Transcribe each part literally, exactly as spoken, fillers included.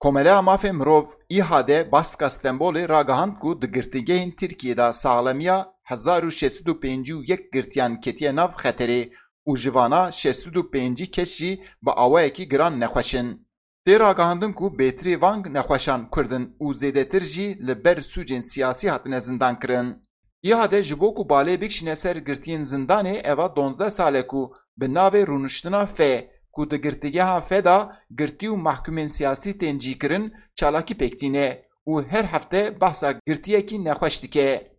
Komela mafê mirov îhade Baska Stenbolê ragihand ku di girtîgehên Tirkiyeyê saxlemiya hezar û şêst û pêncî û yek girtiyan ketiye nav xeterê û ji vana şêst û pêncî kes jî bi awayekî giran nexweşin. Tê ragihandin ku bêtirî van nexweşan Kurdin û zêdetir jî li ber sûcên siyasî hatine zindan kirin. İhade ji bo ku balê bikişîne ser girtiyên zindanê eva donzdeh sale ku bi navê rûniştina F ku di girtîgeha F da girtî û mahkumên siyasî tên cîkirin çalakî pêktîne û her hefte behsa girtiyekî nexweş dike.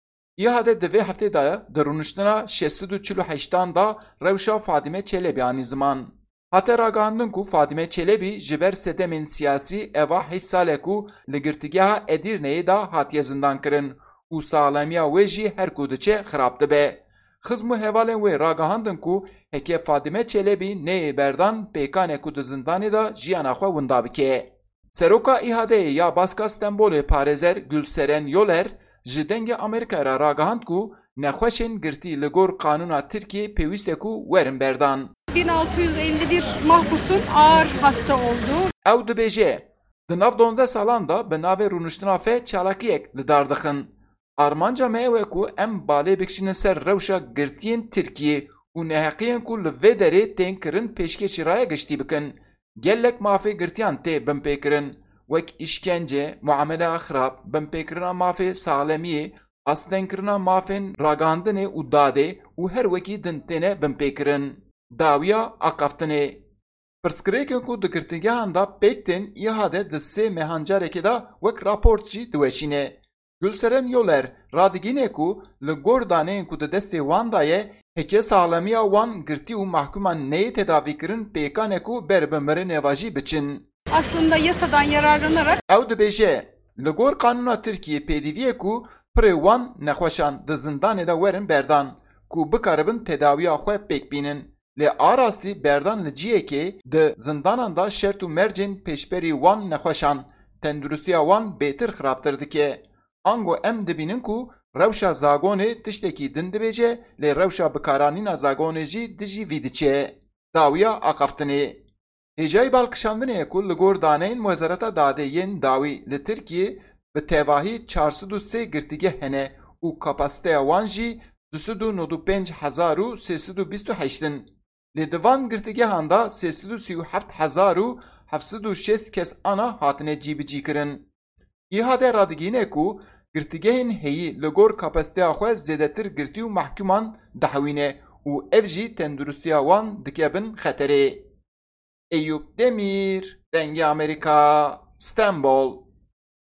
İhade di vê heftê de di rûniştina şêst û çil û heştan da rewşa Fadime Çelebi anî ziman. Hate ragihandin ku Fadime Çelebi ji ber sedemên siyasî eva heşt sale ku li girtîgeha Edirneyê da hatiye zindan kirin û saxlemiya wê jî her ku diçe xirab dibe. Xizm û hevalên wê ragihandin ku heke Fadime Çelebi neyê berdan pêkanê ku di zindanê da jiyana xwe winda bike. Seroka îhadeyê ya Baska Stenbolê Parêzer Gülseren Yoler ji dengê Amerîkayê re ragihand ku nexweşên girtî li gor Kanûna Tirkiyê pêwîst e ku werin berdan. bin altı yüz elli bir mahpusun ağır hasta olduğu. Ew dibêje di nav donzdeh salan da bi navê rûniştina F çalakiyek li dar dixin. Armanca me ew e ku em balê bikişînin ser rewşa girtiyên Tirkiyê û neheqiyên ku li vê derê tên kirin pêşkêşî raya giştî bikin. Gelek mafê girtiyan tê binpêkirin wek îşkence, muameleya xirab, binpêkirina mafê saxlemiyê, astenkirina mafên ragihandinê û dadê û her wekî din têne binpêkirin. Dawiya aqaftinê. Pirsgirêkên ku di girtîgehan da pêk tên îhade di sê mehancarekê da wek raport jî diweşîne. Gülseren Yoler radigîne ku li gor daneyên ku di destê wan da ye heke saxlemiya wan girtî û mahkuman neyê tedavî kirin pêkanê ku ber bi mirin eva jî biçin. Aslında yasadan yararlanarak Ew dibêje li gor Kanûna Tirkiyê pêdiviyê ku pirê wan nexweşan di zindanê de werin berdan ku bikaribin tedawiya xwe pêk bînin. Lê arastî berdan li ciyekê di zindanan da şert û mercên pêşberî wan nexweşan tendurustiya wan bêtir xirabtir dike. Ango em dibînin ku rewşa zagonê tiştekî din dibêje lê rewşa bikaranîna zagonê jî dijî vî diçe. Dawiya aqaftinê. Hêjayî balkişandinê ku li gor daneyên Wezareta Dadê yên dawî li Tirkiyê bi tevahî çar sed û sê girtîgeh hene û kapasiteya wan jî du sed û nod û pênc hezar û sê sed û bîst û heştin. Lê di van girtîgehan da sê sed û sî û heft hezar û heft sed û şêst kes ana hatine cîbicî kirin. İhade radigîne ku girtîgehên heyî li gor kapasiteya xwe zêdetir girtî û mahkuman dihewîne û ev jî tendurustiya wan dike bin xeterê. Eyüp Demir, Dengê Amerîka, Stenbol.